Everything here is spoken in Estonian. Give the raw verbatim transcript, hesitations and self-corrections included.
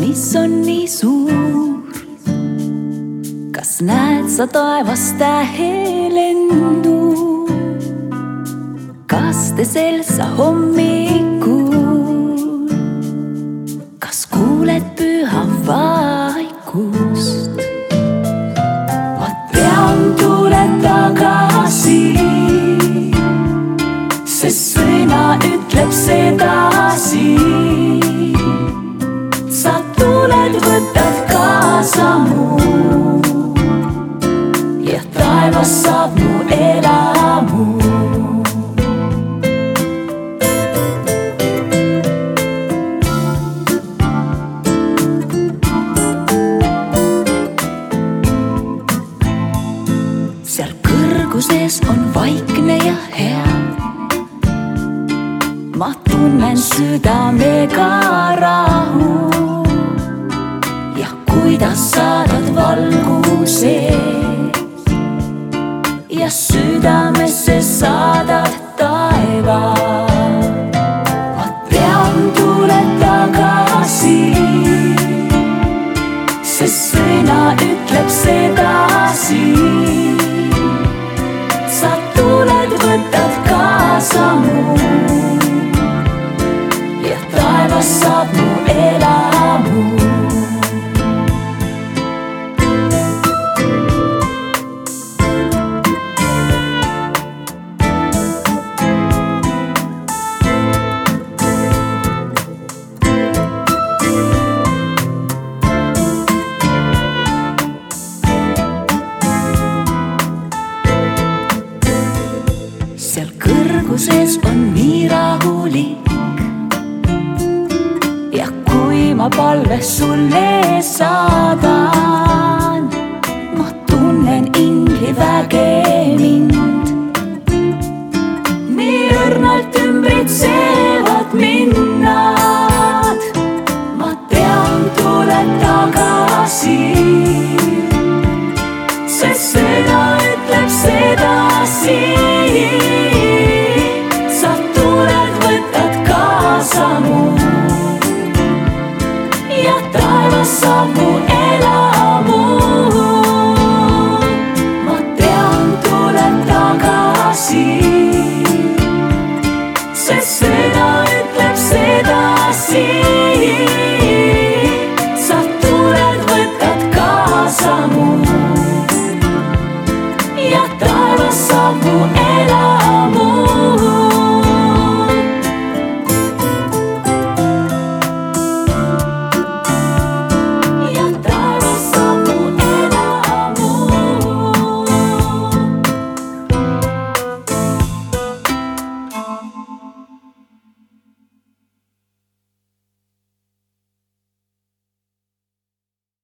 mis on nii suur. Kas näed sa taevas tähelendu? Kastesel sa hommikul, kas kuuled püha vaikust? Ma tean, tule tagasi, sest sõna ütleb sedasi. Sa tuled, võtad kaasa mu ja taevas saab mu elamu. Seal kõrguses on vaikne ja hea. Ma tunnen südamega rahu ja kuidas saadad valguse ja südamesse saadad taeva. Ma tean, tule tagasi, sest sõna ütleb sedasi. Sa tuled, võtad kaasa mu ja taevas saab mu elamu. Seal kõrguses on nii rahulik ja kui ma palve sulle saadan, ma tunnen ingliväge